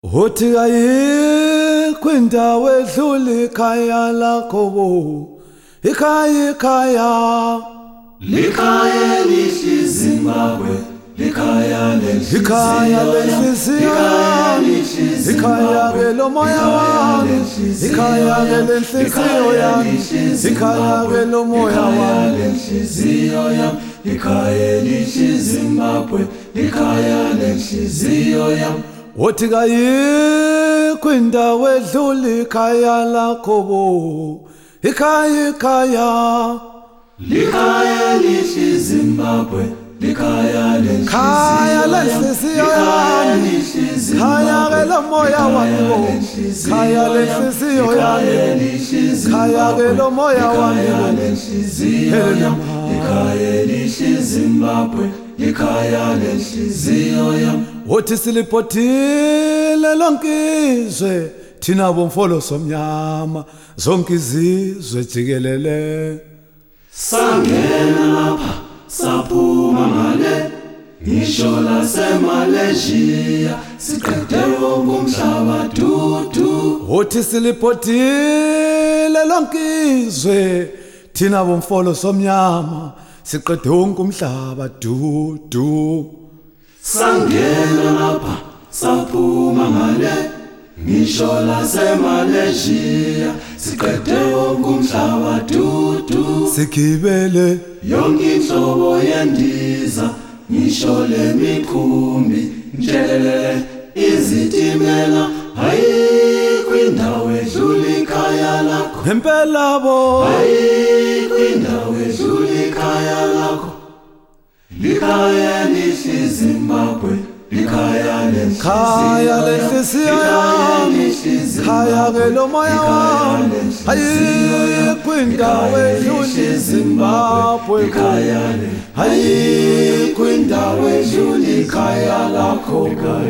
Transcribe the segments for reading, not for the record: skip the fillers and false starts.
Uthi ayikho indawo edlula ikhaya lakho bo, ikhaya likhaya lihle Zimbabwe, likhaya lenhliziyo, ikhaya lenhliziyo yami, ikhaya ke lo moya wami, ikhaya ke lenhliziyo yami, ikhaya ke lo moya wami, lenhliziyo yami, likhaya lihle Zimbabwe, likhaya lenhliziyo yami. Uthi ayikho indawo edlula ikhaya lakho bo, ikhaya likhaya lihle Zimbabwe, likhaya lenhliziyo yami, ikhaya ke lo moya wami bo, ikhaya lenhliziyo yami, ikhaya ke lo moya wami bo, likhaya lihle Zimbabwe, likhaya lenhliziyo yami. Uthi silipothile lonke izwe thina bomfolo somnyama, zonke izizwe jikelele. Sangena lapha saphuma ngale, ngisho laseMalaysia siqede wonke umhlaba dudu. Uthi silipothile lonke izwe thina bomfolo somnyama, siqede wonke umhlaba dudu. Sangena lapha saphuma ngale, ngisho laseMalaysia siqede wonke umhlaba dudu. Sigibele yonke inhlobo yendiza, ngisho lemikhumbi njelele izitimela, ayikho indawo edlula ikhaya lakho, ngempela bo, ayikho indawo edlula ikhaya lakho. Likhaya lihle Zimbabwe, likhaya lenhliziyo yami, ikhaya ke lo moya wami, ayikho indawo edlula Zimbabwe, ayikho indawo edlula ikhaya lakho,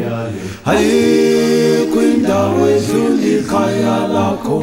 ayikho indawo edlula ikhaya lakho.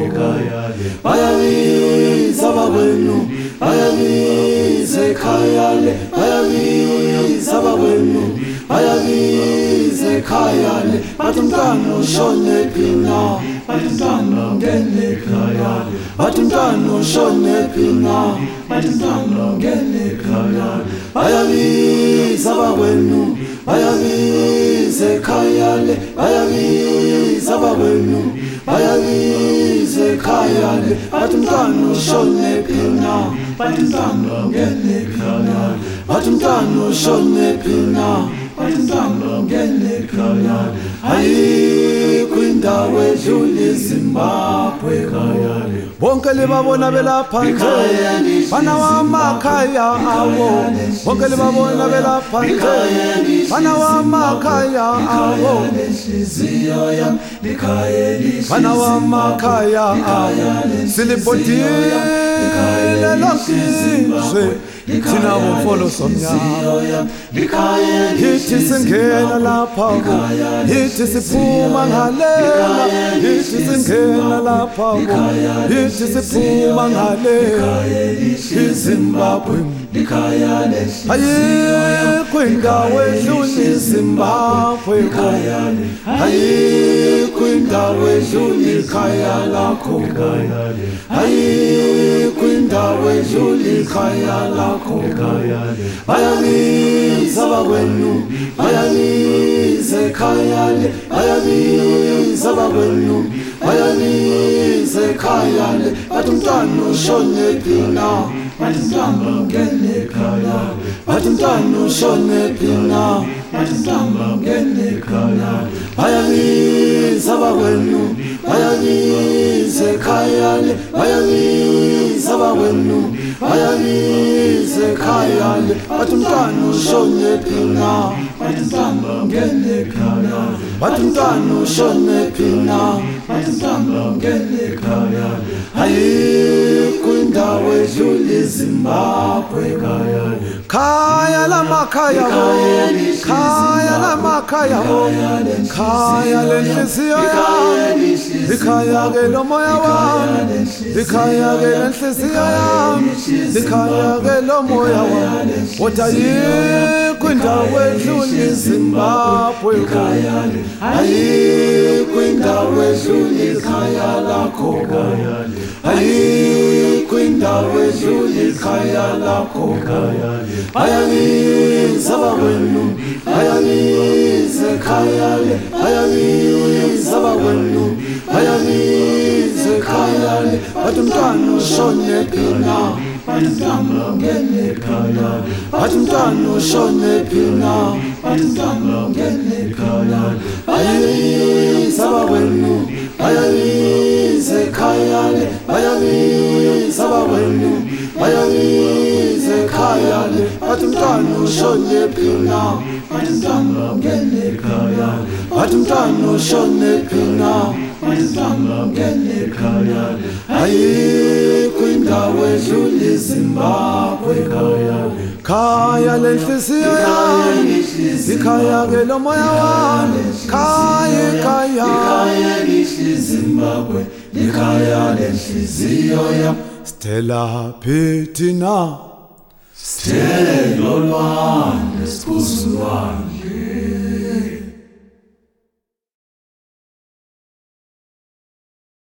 Bayabiza bakwenu, bayabiza ekhaya le, bayabiza bakwenu, bayabiza ekhaya le, bathi umntwana ushone phina, bathi umntwana ungene ekhaya le, bathi umntwana ushone phina, bathi umntwana ungene ekhaya le. Bayabiza bakwenu, bayabiza ekhaya le, bayabiza bakwenu, bayabiza ekhaya le, bathi umntwana ushone phina, bathi umntwana ungene ekhaya le, bathi umntwana ushone phina, bathi umntwana ungene ekhaya le. Ayikho indawo edlula Zimbabwe, ekhaya le. Bonke libabona belapha nje, bana wamakhaya awo, bonke libabona belapha nje, bana wamakhaya awo, lenhliziyo yami, likhaya lihle bana wamakhaya awo. Silipothile lonke izwe thina bomfolo somnyama, yithi singena lapha bo, yithi siphuma ngalela, yithi singena lapha bo, yithi siphuma ngalela. iZimbabwe ayikho indawo edlula Zimbabwe, ayikho indawo edlula ikhaya lakho, ayikho indawo edlula ikhaya lakho. Bayabiza bakwenu, bayabiza ekhaya le, bayabiza bakwenu, bayabiza ekhaya le, bathi umntwana ushone phina, bathi umntwana ungene ekhaya le, bathi umntwana ushone phina, bathi umntwana ungene ekhaya le. Bayabiza bakwenu, bayabiza ekhaya le, bayabiza bakwenu, bayabiza ekhaya le, bathi umntwana ushone phina, bathi umntwana ungene ekhaya le, bathi umntwana ushone phina, bathi umntwana ungene ekhaya le. Ayikho indawo edlula Zimbabwe, khaya lamakhaya bo, khaya lamakhaya bo, khaya lenhliziyo yami, ikhaya ke lo moya wami, ikhaya ke lenhliziyo yami, ikhaya ke lo moya wami. Uthi ayikho indawo edlula Zimbabwe, ayikho ikhaya lakho ayikwindawo edlula ikhaya lakho ayalizaba wenu ayalize ekhaya le ayalizaba wenu ayalize ekhaya le bathi umntwana ushone phina bathi umntwana ungene ekhaya bathi umntwana ushone phina bathi umntwana ungene ekhaya ayalizaba wenu ayalize ekhaya le ayalizaba wenu ayalize ekhaya le bathi umntwana ushone phina bathi umntwana ungene ekhaya bathi umntwana ushone phina bathi umntwana ungene ekhaya ayikwindawo edlula iZimbabwe khaya lenhliziyo yami ikhaya ke lo moya wami khaya ikhaya iZimbabwe ikhaya lenhliziyo yami Stella Petina Stella lolwane siphusulwane